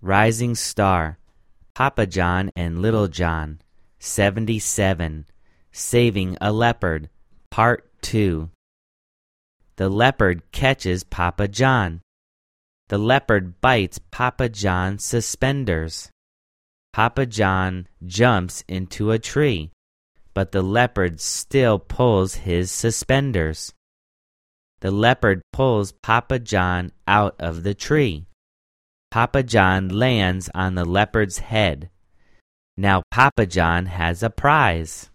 Rising Star, Papa John and Little John, 77, Saving a Leopard, Part 2. The leopard catches Papa John. The leopard bites Papa John's suspenders. Papa John jumps into a tree, but the leopard still pulls his suspenders. The leopard pulls Papa John out of the tree. Papa John lands on the leopard's head. Now Papa John has a prize.